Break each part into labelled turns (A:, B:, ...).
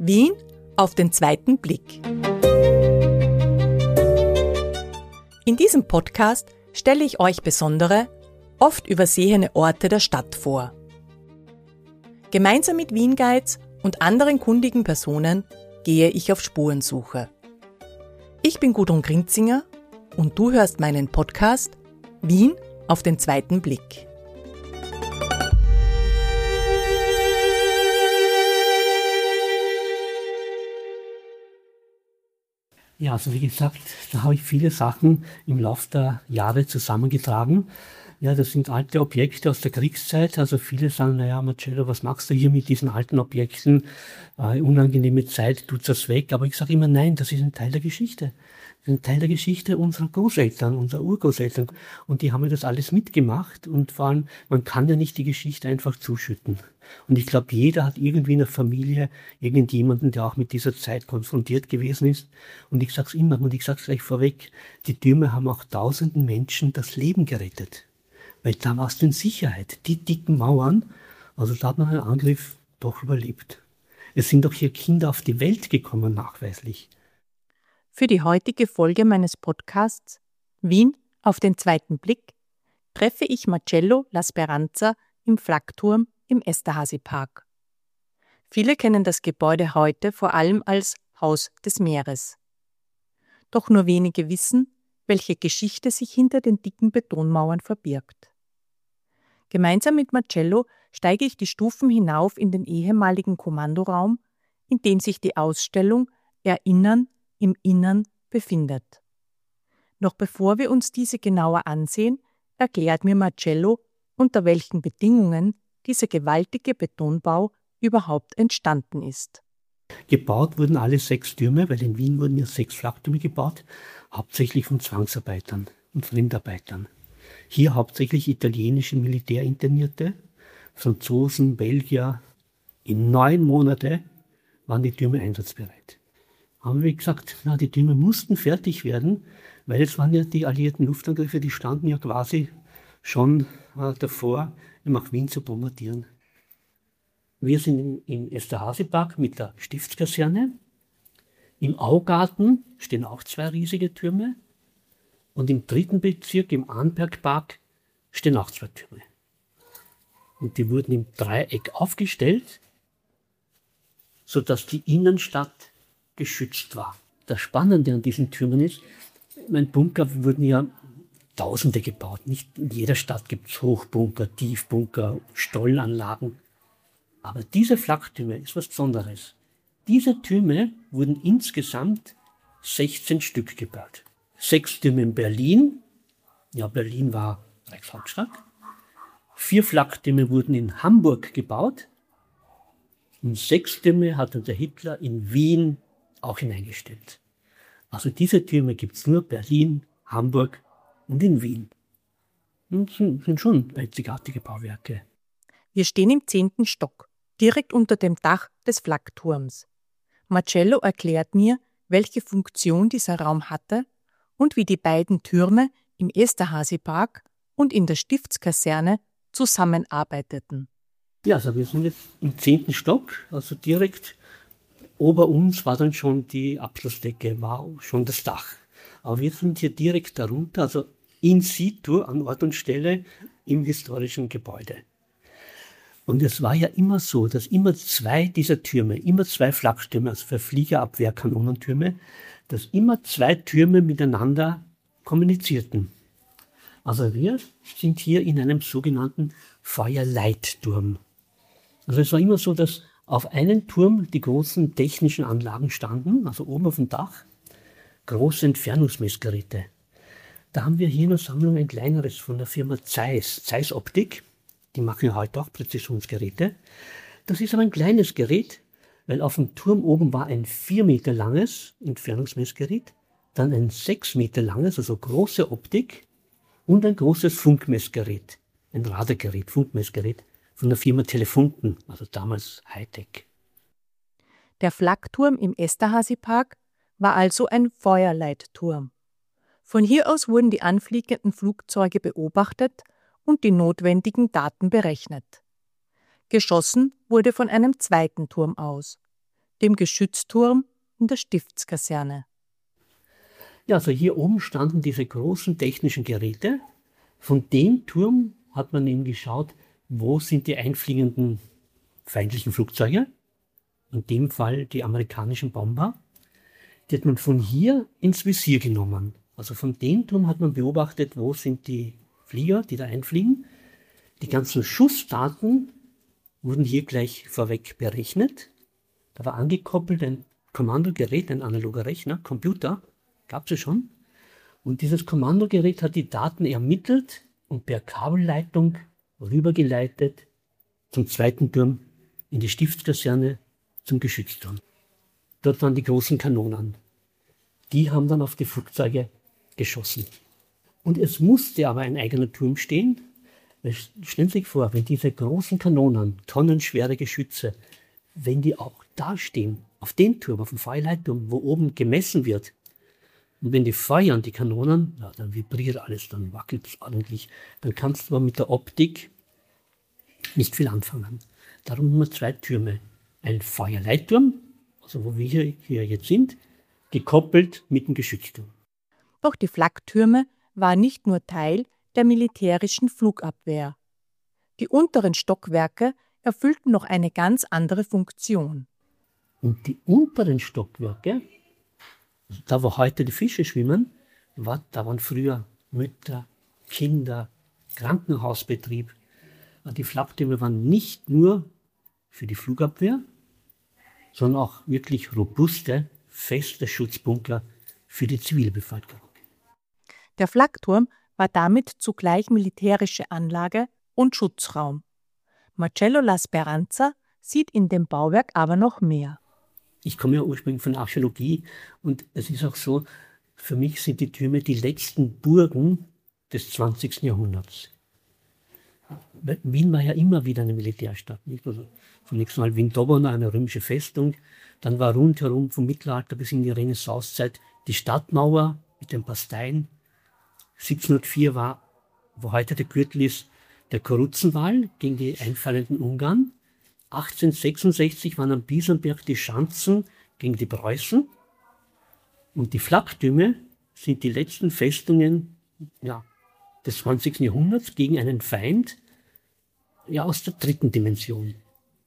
A: Wien auf den zweiten Blick. In diesem Podcast stelle ich euch besondere, oft übersehene Orte der Stadt vor. Gemeinsam mit Wien Guides und anderen kundigen Personen gehe ich auf Spurensuche. Ich bin Gudrun Grinzinger und du hörst meinen Podcast Wien auf den zweiten Blick.
B: Ja, also wie gesagt, da habe ich viele Sachen im Laufe der Jahre zusammengetragen. Ja, das sind alte Objekte aus der Kriegszeit. Also viele sagen, naja, Marcello, was machst du hier mit diesen alten Objekten? Unangenehme Zeit, tut's das weg. Aber ich sage immer, nein, das ist ein Teil der Geschichte. Das ist ein Teil der Geschichte unserer Großeltern, unserer Urgroßeltern. Und die haben ja das alles mitgemacht. Und vor allem, man kann ja nicht die Geschichte einfach zuschütten. Und ich glaube, jeder hat irgendwie in der Familie irgendjemanden, der auch mit dieser Zeit konfrontiert gewesen ist. Und ich sage es immer, und ich sage es gleich vorweg, die Türme haben auch tausenden Menschen das Leben gerettet. Weil da warst du in Sicherheit. Die dicken Mauern, also da hat man einen Angriff doch überlebt. Es sind doch hier Kinder auf die Welt gekommen, nachweislich.
A: Für die heutige Folge meines Podcasts Wien auf den zweiten Blick treffe ich Marcello La Speranza im Flakturm im Esterházy-Park. Viele kennen das Gebäude heute vor allem als Haus des Meeres. Doch nur wenige wissen, welche Geschichte sich hinter den dicken Betonmauern verbirgt. Gemeinsam mit Marcello steige ich die Stufen hinauf in den ehemaligen Kommandoraum, in dem sich die Ausstellung Erinnern im Innern befindet. Noch bevor wir uns diese genauer ansehen, erklärt mir Marcello, unter welchen Bedingungen dieser gewaltige Betonbau überhaupt entstanden ist.
B: Gebaut wurden alle 6 Türme, weil in Wien wurden ja 6 Flaktürme gebaut, hauptsächlich von Zwangsarbeitern und Fremdarbeitern. Hier hauptsächlich italienische Militärinternierte, Franzosen, Belgier. In 9 Monate waren die Türme einsatzbereit. Haben wir gesagt, die Türme mussten fertig werden, weil es waren ja die alliierten Luftangriffe, die standen ja quasi schon davor, nach Wien zu bombardieren. Wir sind im Esterházy-Park mit der Stiftskaserne. Im Augarten stehen auch 2 riesige Türme. Und im 3. Bezirk, im Arnbergpark, stehen auch 2 Türme. Und die wurden im Dreieck aufgestellt, sodass die Innenstadt geschützt war. Das Spannende an diesen Türmen ist, mein Bunker wurden ja Tausende gebaut. Nicht in jeder Stadt gibt es Hochbunker, Tiefbunker, Stollanlagen. Aber diese Flaktürme ist was Besonderes. Diese Türme wurden insgesamt 16 Stück gebaut. 6 Türme in Berlin. Ja, Berlin war Reichshauptstadt. 4 Flaktürme wurden in Hamburg gebaut. Und 6 Türme hat der Hitler in Wien auch hineingestellt. Also diese Türme gibt es nur Berlin, Hamburg und in Wien. Und sind schon einzigartige Bauwerke.
A: Wir stehen im 10. Stock, direkt unter dem Dach des Flakturms. Marcello erklärt mir, welche Funktion dieser Raum hatte und wie die beiden Türme im Esterházy-Park und in der Stiftskaserne zusammenarbeiteten.
B: Ja, also wir sind jetzt im 10. Stock, also direkt ober uns war dann schon die Abschlussdecke, war schon das Dach. Aber wir sind hier direkt darunter, also in situ, an Ort und Stelle im historischen Gebäude. Und es war ja immer so, dass immer 2 dieser Türme, immer 2 Flaktürme, also für Fliegerabwehrkanonentürme, dass immer 2 Türme miteinander kommunizierten. Also wir sind hier in einem sogenannten Feuerleitturm. Also es war immer so, dass auf einem Turm die großen technischen Anlagen standen, also oben auf dem Dach, große Entfernungsmessgeräte. Da haben wir hier in der Sammlung ein kleineres von der Firma Zeiss Optik. Die machen ja heute auch Präzisionsgeräte. Das ist aber ein kleines Gerät, weil auf dem Turm oben war ein 4 Meter langes Entfernungsmessgerät, dann ein 6 Meter langes, also große Optik und ein großes Funkmessgerät, ein Radargerät, Funkmessgerät von der Firma Telefunken, also damals Hightech.
A: Der Flakturm im Esterházy-Park war also ein Feuerleitturm. Von hier aus wurden die anfliegenden Flugzeuge beobachtet und die notwendigen Daten berechnet. Geschossen wurde von einem zweiten Turm aus. dem Geschützturm in der Stiftskaserne.
B: Ja, also hier oben standen diese großen technischen Geräte. Von dem Turm hat man eben geschaut, wo sind die einfliegenden feindlichen Flugzeuge. In dem Fall die amerikanischen Bomber. Die hat man von hier ins Visier genommen. Also von dem Turm hat man beobachtet, wo sind die Flieger, die da einfliegen. Die ganzen Schussdaten wurden hier gleich vorweg berechnet. Da war angekoppelt ein Kommandogerät, ein analoger Rechner, Computer, gab es ja schon. Und dieses Kommandogerät hat die Daten ermittelt und per Kabelleitung rübergeleitet zum zweiten Turm in die Stiftskaserne zum Geschützturm. Dort waren die großen Kanonen. Die haben dann auf die Flugzeuge geschossen. Und es musste aber ein eigener Turm stehen. Stellen Sie sich vor, wenn diese großen Kanonen, tonnenschwere Geschütze, wenn die auch da stehen, auf dem Turm, auf dem Feuerleitturm, wo oben gemessen wird, und wenn die feuern, die Kanonen, ja, dann vibriert alles, dann wackelt es ordentlich. Dann kannst du aber mit der Optik nicht viel anfangen. Darum haben wir zwei Türme. Ein Feuerleitturm, also wo wir hier jetzt sind, gekoppelt mit dem Geschützturm.
A: Doch die Flaktürme waren nicht nur Teil der militärischen Flugabwehr. Die unteren Stockwerke erfüllten noch eine ganz andere Funktion.
B: Und die unteren Stockwerke, also da wo heute die Fische schwimmen, da waren früher Mütter, Kinder, Krankenhausbetrieb. Die Flaktürme waren nicht nur für die Flugabwehr, sondern auch wirklich robuste, feste Schutzbunker für die Zivilbevölkerung.
A: Der Flakturm war damit zugleich militärische Anlage und Schutzraum. Marcello La Speranza sieht in dem Bauwerk aber noch mehr.
B: Ich komme ja ursprünglich von der Archäologie und es ist auch so, für mich sind die Türme die letzten Burgen des 20. Jahrhunderts. Wien war ja immer wieder eine Militärstadt. Nicht? Also zunächst mal Wien-Dobona, eine römische Festung. Dann war rundherum vom Mittelalter bis in die Renaissancezeit die Stadtmauer mit den Basteien. 1704 war, wo heute der Gürtel ist, der Korutzenwall gegen die einfallenden Ungarn. 1866 waren am Biesenberg die Schanzen gegen die Preußen. Und die Flaktürme sind die letzten Festungen des 20. Jahrhunderts gegen einen Feind aus der dritten Dimension.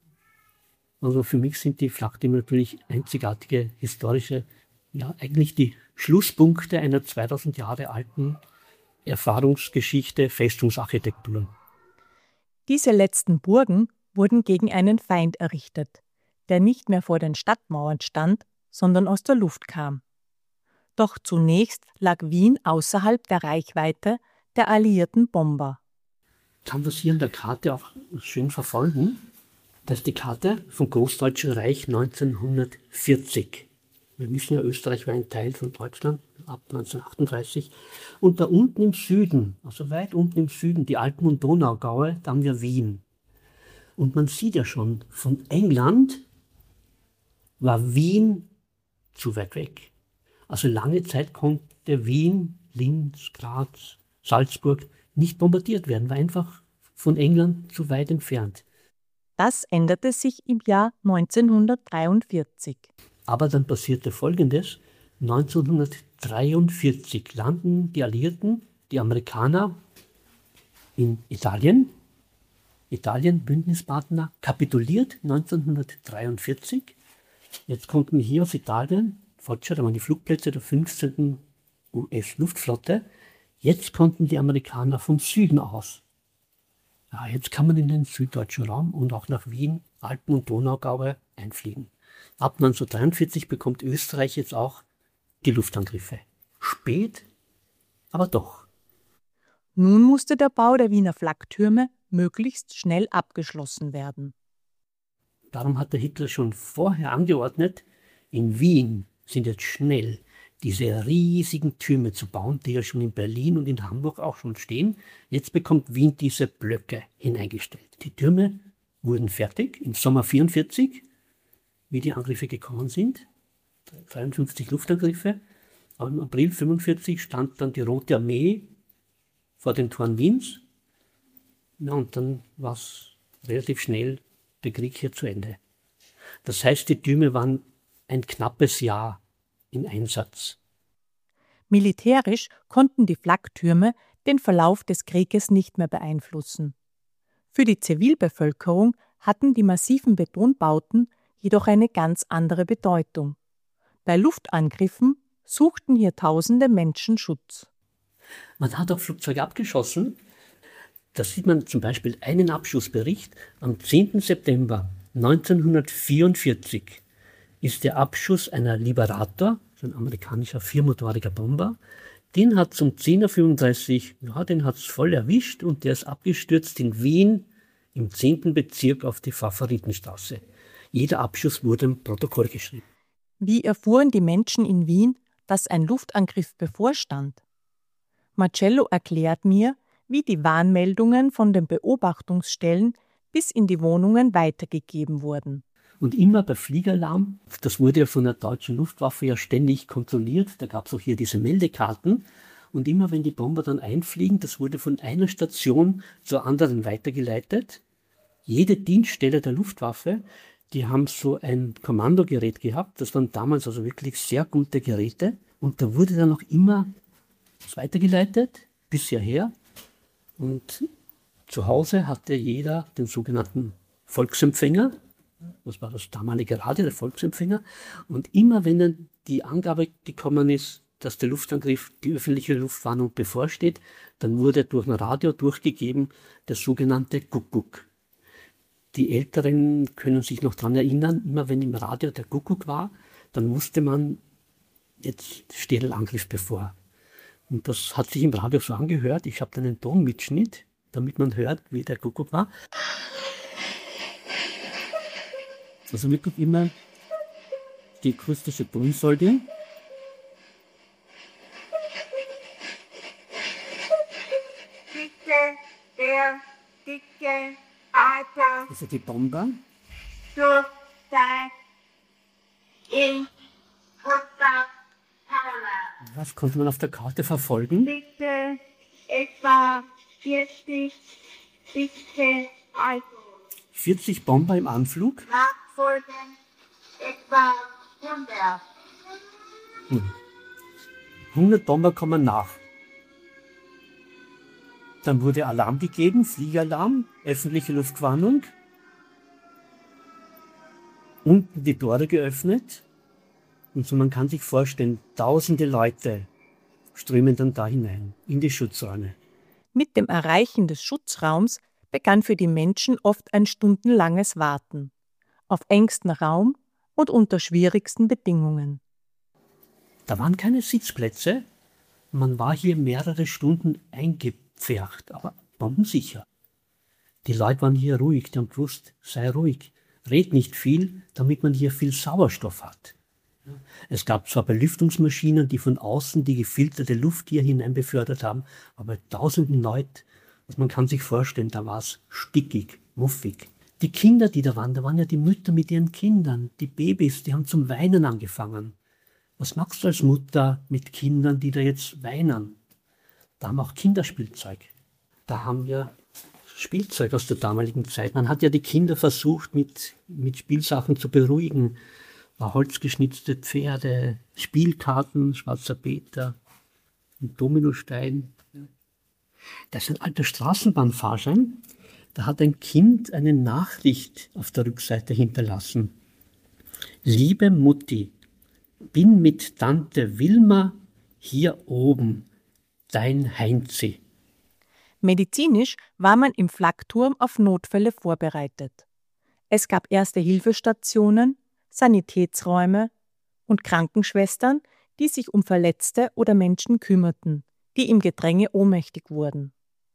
B: Also für mich sind die Flaktürme natürlich einzigartige historische, eigentlich die Schlusspunkte einer 2000 Jahre alten Erfahrungsgeschichte, Festungsarchitektur.
A: Diese letzten Burgen wurden gegen einen Feind errichtet, der nicht mehr vor den Stadtmauern stand, sondern aus der Luft kam. Doch zunächst lag Wien außerhalb der Reichweite der alliierten Bomber.
B: Kann das hier in der Karte auch schön verfolgen? Das ist die Karte vom Großdeutschen Reich 1940. Wir wissen ja, Österreich war ein Teil von Deutschland ab 1938. Und da unten im Süden, also weit unten im Süden, die Alpen- und Donaugaue, da haben wir Wien. Und man sieht ja schon, von England war Wien zu weit weg. Also lange Zeit konnte Wien, Linz, Graz, Salzburg nicht bombardiert werden, war einfach von England zu weit entfernt.
A: Das änderte sich im Jahr 1943.
B: Aber dann passierte Folgendes. 1943 landen die Alliierten, die Amerikaner, in Italien. Italien, Bündnispartner, kapituliert 1943. Jetzt konnten hier aus Italien, da waren die Flugplätze der 15. US-Luftflotte, jetzt konnten die Amerikaner vom Süden aus. Ja, jetzt kann man in den süddeutschen Raum und auch nach Wien, Alpen- und Donaugaue einfliegen. Ab 1943 bekommt Österreich jetzt auch die Luftangriffe. Spät, aber doch.
A: Nun musste der Bau der Wiener Flaktürme möglichst schnell abgeschlossen werden.
B: Darum hat der Hitler schon vorher angeordnet, in Wien sind jetzt schnell diese riesigen Türme zu bauen, die ja schon in Berlin und in Hamburg auch schon stehen. Jetzt bekommt Wien diese Blöcke hineingestellt. Die Türme wurden fertig im Sommer 1944, wie die Angriffe gekommen sind. 53 Luftangriffe. Aber im April 1945 stand dann die Rote Armee vor den Toren Wiens. Ja, und dann war es relativ schnell der Krieg hier zu Ende. Das heißt, die Türme waren ein knappes Jahr in Einsatz.
A: Militärisch konnten die Flaktürme den Verlauf des Krieges nicht mehr beeinflussen. Für die Zivilbevölkerung hatten die massiven Betonbauten jedoch eine ganz andere Bedeutung. Bei Luftangriffen suchten hier tausende Menschen Schutz.
B: Man hat auch Flugzeuge abgeschossen. Da sieht man zum Beispiel einen Abschussbericht. Am 10. September 1944 ist der Abschuss einer Liberator, ein amerikanischer viermotoriger Bomber. Den hat es um 10.35 Uhr, den hat es voll erwischt und der ist abgestürzt in Wien im 10. Bezirk auf die Favoritenstraße. Jeder Abschuss wurde im Protokoll geschrieben.
A: Wie erfuhren die Menschen in Wien, dass ein Luftangriff bevorstand? Marcello erklärt mir, wie die Warnmeldungen von den Beobachtungsstellen bis in die Wohnungen weitergegeben wurden.
B: Und immer bei Fliegeralarm, das wurde ja von der deutschen Luftwaffe ja ständig kontrolliert, da gab es auch hier diese Meldekarten. Und immer wenn die Bomber dann einfliegen, das wurde von einer Station zur anderen weitergeleitet. Jede Dienststelle der Luftwaffe, die haben so ein Kommandogerät gehabt, das waren damals also wirklich sehr gute Geräte. Und da wurde dann auch immer weitergeleitet, bis hierher. Und zu Hause hatte jeder den sogenannten Volksempfänger. Das war das damalige Radio, der Volksempfänger. Und immer wenn dann die Angabe gekommen ist, dass der Luftangriff, die öffentliche Luftwarnung bevorsteht, dann wurde durch ein Radio durchgegeben der sogenannte Kuckuck. Die Älteren können sich noch daran erinnern, immer wenn im Radio der Kuckuck war, dann wusste man, jetzt steht ein Angriff bevor. Und das hat sich im Radio so angehört. Ich habe dann einen Tonmitschnitt, damit man hört, wie der Kuckuck war. Also wirklich immer die akustische Tonsäule.
C: Der dicke Atem
B: Also die Bomber.
C: durch dein in Power.
B: Was konnte man auf der Karte verfolgen?
C: Bitte etwa 40 dicke Atem.
B: 40 Bomber im Anflug.
C: Nachfolgen etwa 100.
B: 100 Bomber kommen nach. Dann wurde Alarm gegeben, Fliegeralarm, öffentliche Luftwarnung. Unten die Tore geöffnet. Und so man kann sich vorstellen, tausende Leute strömen dann da hinein, in die Schutzräume.
A: Mit dem Erreichen des Schutzraums begann für die Menschen oft ein stundenlanges Warten. Auf engstem Raum und unter schwierigsten Bedingungen.
B: Da waren keine Sitzplätze. Man war hier mehrere Stunden eingepfercht, aber bombensicher. Die Leute waren hier ruhig, die haben gewusst, sei ruhig, red nicht viel, damit man hier viel Sauerstoff hat. Es gab zwar Belüftungsmaschinen, die von außen die gefilterte Luft hier hinein befördert haben, aber tausenden Leute, also man kann sich vorstellen, da war es stickig, muffig. Die Kinder, die da waren ja die Mütter mit ihren Kindern, die Babys, die haben zum Weinen angefangen. Was machst du als Mutter mit Kindern, die da jetzt weinen? Da haben wir auch Kinderspielzeug. Da haben wir Spielzeug aus der damaligen Zeit. Man hat ja die Kinder versucht, mit Spielsachen zu beruhigen. Holzgeschnitzte Pferde, Spielkarten, schwarzer Peter, ein Dominostein. Das ist ein alter Straßenbahnfahrschein. Da hat ein Kind eine Nachricht auf der Rückseite hinterlassen. Liebe Mutti, bin mit Tante Wilma hier oben, dein Heinzi.
A: Medizinisch war man im Flakturm auf Notfälle vorbereitet. Es gab Erste-Hilfe-Stationen, Sanitätsräume und Krankenschwestern, die sich um Verletzte oder Menschen kümmerten, die im Gedränge ohnmächtig wurden.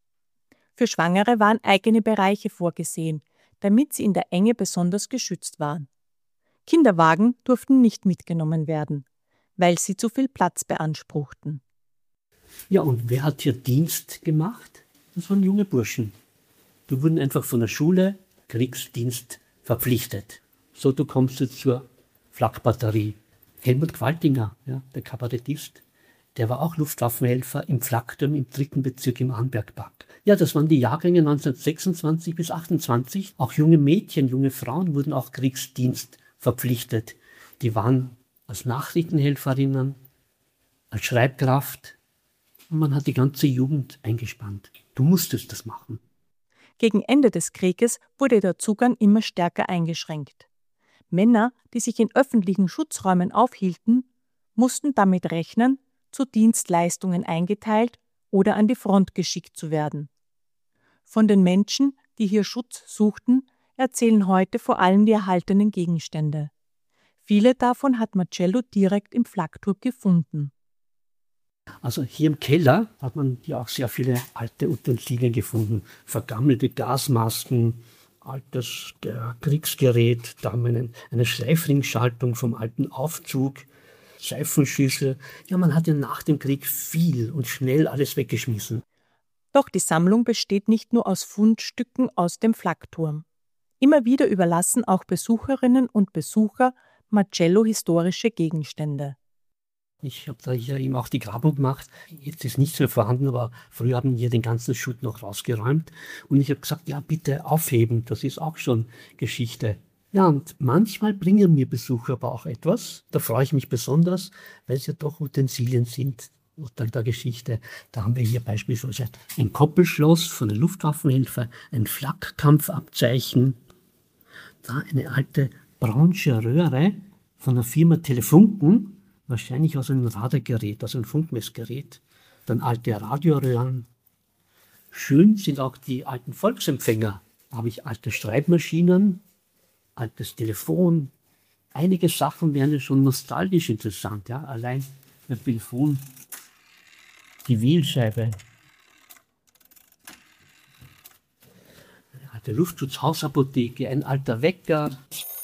A: Für Schwangere waren eigene Bereiche vorgesehen, damit sie in der Enge besonders geschützt waren. Kinderwagen durften nicht mitgenommen werden, weil sie zu viel Platz beanspruchten.
B: Ja, und wer hat hier Dienst gemacht? Das waren junge Burschen. Die wurden einfach von der Schule Kriegsdienst verpflichtet. So, du kommst jetzt zur Flakbatterie. Helmut Qualtinger, ja, der Kabarettist, der war auch Luftwaffenhelfer im Flakturm im 3. Bezirk im Arnbergpark. Ja, das waren die Jahrgänge 1926 bis 28. Auch junge Mädchen, junge Frauen wurden auch Kriegsdienst verpflichtet. Die waren als Nachrichtenhelferinnen, als Schreibkraft. Und man hat die ganze Jugend eingespannt. Du musstest das machen.
A: Gegen Ende des Krieges wurde der Zugang immer stärker eingeschränkt. Männer, die sich in öffentlichen Schutzräumen aufhielten, mussten damit rechnen, zu Dienstleistungen eingeteilt oder an die Front geschickt zu werden. Von den Menschen, die hier Schutz suchten, erzählen heute vor allem die erhaltenen Gegenstände. Viele davon hat Marcello direkt im Flakturm gefunden.
B: Also hier im Keller hat man ja auch sehr viele alte Utensilien gefunden. Vergammelte Gasmasken, altes Kriegsgerät, da haben wir eine Schleifringschaltung vom alten Aufzug, Seifenschüssel. Ja, man hat ja nach dem Krieg viel und schnell alles weggeschmissen.
A: Doch die Sammlung besteht nicht nur aus Fundstücken aus dem Flakturm. Immer wieder überlassen auch Besucherinnen und Besucher Marcello historische Gegenstände.
B: Ich habe da hier eben auch die Grabung gemacht. Jetzt ist nichts mehr vorhanden, aber früher haben wir den ganzen Schutt noch rausgeräumt. Und ich habe gesagt, ja bitte aufheben, das ist auch schon Geschichte. Ja, und manchmal bringen mir Besucher aber auch etwas. Da freue ich mich besonders, weil es ja doch Utensilien sind der Geschichte. Da haben wir hier beispielsweise ein Koppelschloss von den Luftwaffenhelfern, ein Flakkampfabzeichen, da eine alte braunche Röhre von der Firma Telefunken, wahrscheinlich aus einem Radargerät, aus einem Funkmessgerät, dann alte Radioröhren. Schön sind auch die alten Volksempfänger. Da habe ich alte Schreibmaschinen, altes Telefon. Einige Sachen wären ja schon nostalgisch interessant. Ja? Allein beim Telefon, die Wählscheibe, eine alte Luftschutzhausapotheke, ein alter Wecker.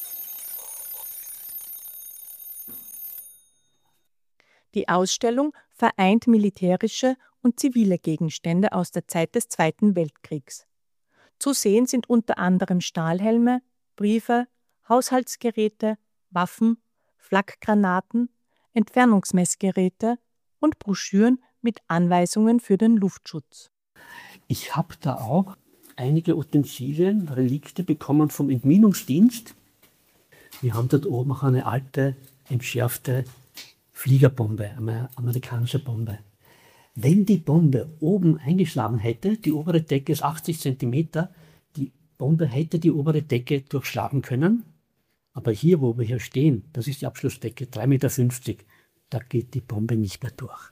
A: Die Ausstellung vereint militärische und zivile Gegenstände aus der Zeit des Zweiten Weltkriegs. Zu sehen sind unter anderem Stahlhelme, Briefe, Haushaltsgeräte, Waffen, Flakgranaten, Entfernungsmessgeräte und Broschüren mit Anweisungen für den Luftschutz.
B: Ich habe da auch einige Utensilien, Relikte bekommen vom Entminungsdienst. Wir haben dort oben auch eine alte, entschärfte Fliegerbombe, eine amerikanische Bombe. Wenn die Bombe oben eingeschlagen hätte, die obere Decke ist 80 cm, die Bombe hätte die obere Decke durchschlagen können. Aber hier, wo wir hier stehen, das ist die Abschlussdecke, 3,50 Meter, da geht die Bombe nicht mehr durch.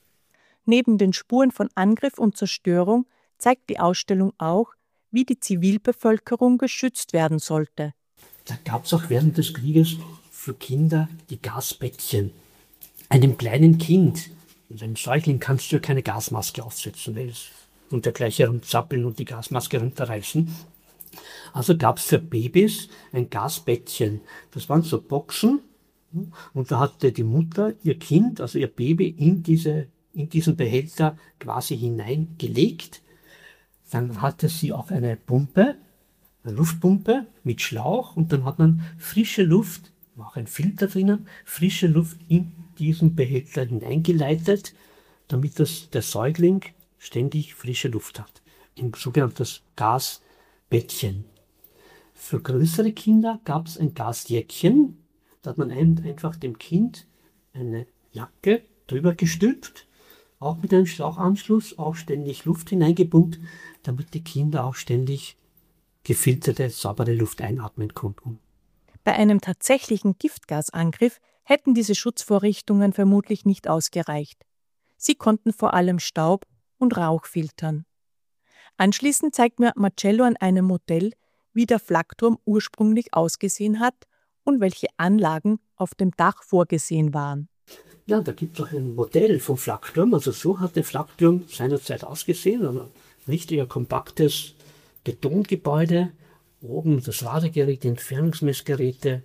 A: Neben den Spuren von Angriff und Zerstörung zeigt die Ausstellung auch, wie die Zivilbevölkerung geschützt werden sollte.
B: Da gab es auch während des Krieges für Kinder die Gasbettchen. Einem kleinen Kind, einem Säugling kannst du ja keine Gasmaske aufsetzen, weil es und der gleich herumzappeln und die Gasmaske runterreißen. Also gab es für Babys ein Gasbettchen. Das waren so Boxen und da hatte die Mutter ihr Kind, also ihr Baby, in diesen Behälter quasi hineingelegt. Dann hatte sie auch eine Pumpe, eine Luftpumpe mit Schlauch und dann hat man frische Luft, war auch ein Filter drinnen, frische Luft in diesen Behälter hineingeleitet, damit der Säugling ständig frische Luft hat. Ein sogenanntes Gasbettchen. Für größere Kinder gab es ein Gasjäckchen, da hat man einfach dem Kind eine Jacke drüber gestülpt, auch mit einem Schlauchanschluss, auch ständig Luft hineingepumpt, damit die Kinder auch ständig gefilterte, saubere Luft einatmen konnten.
A: Bei einem tatsächlichen Giftgasangriff hätten diese Schutzvorrichtungen vermutlich nicht ausgereicht. Sie konnten vor allem Staub und Rauch filtern. Anschließend zeigt mir Marcello an einem Modell, wie der Flakturm ursprünglich ausgesehen hat und welche Anlagen auf dem Dach vorgesehen waren.
B: Ja, da gibt es auch ein Modell vom Flakturm. Also so hat der Flakturm seinerzeit ausgesehen. Ein richtiger, kompaktes Betongebäude. Oben das Radargerät, die Entfernungsmessgeräte.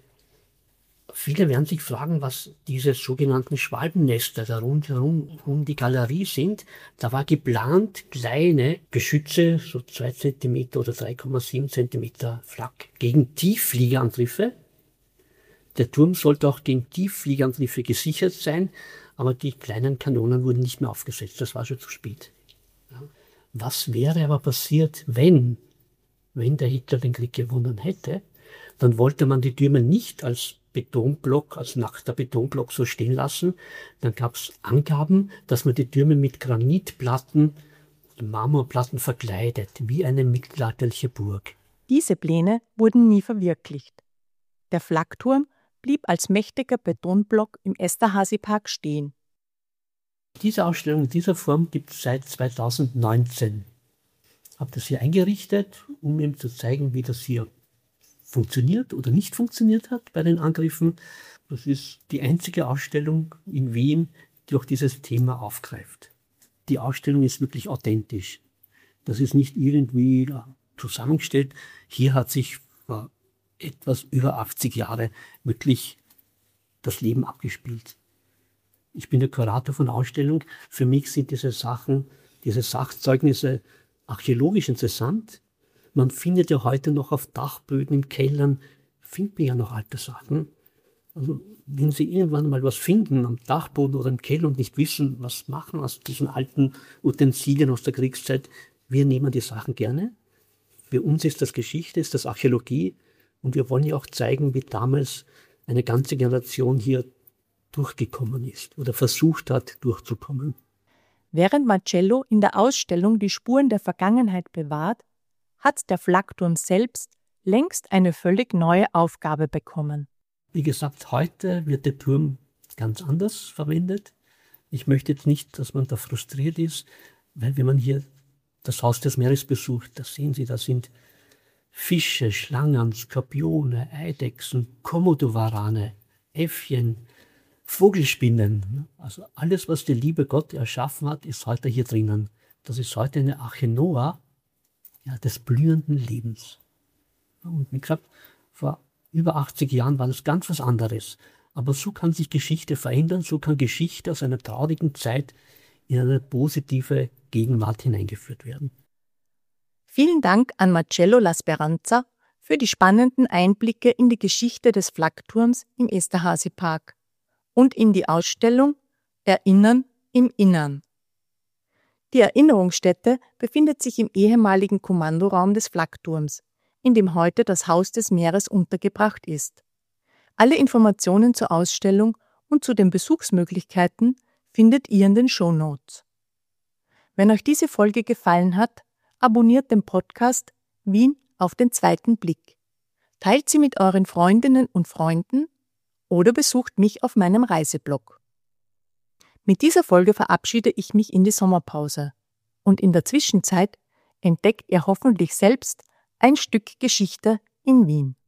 B: Viele werden sich fragen, was diese sogenannten Schwalbennester da rundherum um die Galerie sind. Da war geplant, kleine Geschütze, so 2 cm oder 3,7 cm Flak, gegen Tieffliegerangriffe. Der Turm sollte auch gegen Tieffliegerangriffe gesichert sein, aber die kleinen Kanonen wurden nicht mehr aufgesetzt. Das war schon zu spät. Ja. Was wäre aber passiert, wenn der Hitler den Krieg gewonnen hätte? Dann wollte man die Türme nicht als Betonblock, als nackter Betonblock so stehen lassen. Dann gab es Angaben, dass man die Türme mit Granitplatten, Marmorplatten verkleidet, wie eine mittelalterliche Burg.
A: Diese Pläne wurden nie verwirklicht. Der Flakturm blieb als mächtiger Betonblock im Esterhazy-Park stehen.
B: Diese Ausstellung in dieser Form gibt es seit 2019. Ich habe das hier eingerichtet, um ihm zu zeigen, wie das hier funktioniert oder nicht funktioniert hat bei den Angriffen. Das ist die einzige Ausstellung in Wien, die auch dieses Thema aufgreift. Die Ausstellung ist wirklich authentisch. Das ist nicht irgendwie zusammengestellt. Hier hat sich vor etwas über 80 Jahre wirklich das Leben abgespielt. Ich bin der Kurator von Ausstellung. Für mich sind diese Sachen, diese Sachzeugnisse archäologisch interessant. Man findet ja heute noch auf Dachböden, in Kellern, findet man ja noch alte Sachen. Also wenn Sie irgendwann mal was finden am Dachboden oder im Keller und nicht wissen, was machen aus diesen alten Utensilien aus der Kriegszeit, wir nehmen die Sachen gerne. Für uns ist das Geschichte, ist das Archäologie und wir wollen ja auch zeigen, wie damals eine ganze Generation hier durchgekommen ist oder versucht hat, durchzukommen.
A: Während Marcello in der Ausstellung die Spuren der Vergangenheit bewahrt, hat der Flakturm selbst längst eine völlig neue Aufgabe bekommen.
B: Wie gesagt, heute wird der Turm ganz anders verwendet. Ich möchte jetzt nicht, dass man da frustriert ist, weil wenn man hier das Haus des Meeres besucht, da sehen Sie, da sind Fische, Schlangen, Skorpione, Eidechsen, Komodowarane, Äffchen, Vogelspinnen. Also alles, was der liebe Gott erschaffen hat, ist heute hier drinnen. Das ist heute eine Arche Noah, ja, des blühenden Lebens. Und wie gesagt, vor über 80 Jahren war das ganz was anderes. Aber so kann sich Geschichte verändern, so kann Geschichte aus einer traurigen Zeit in eine positive Gegenwart hineingeführt werden.
A: Vielen Dank an Marcello La Speranza für die spannenden Einblicke in die Geschichte des Flakturms im Esterhazy-Park und in die Ausstellung Erinnern im Innern. Die Erinnerungsstätte befindet sich im ehemaligen Kommandoraum des Flakturms, in dem heute das Haus des Meeres untergebracht ist. Alle Informationen zur Ausstellung und zu den Besuchsmöglichkeiten findet ihr in den Shownotes. Wenn euch diese Folge gefallen hat, abonniert den Podcast Wien auf den zweiten Blick. Teilt sie mit euren Freundinnen und Freunden oder besucht mich auf meinem Reiseblog. Mit dieser Folge verabschiede ich mich in die Sommerpause und in der Zwischenzeit entdeckt ihr hoffentlich selbst ein Stück Geschichte in Wien.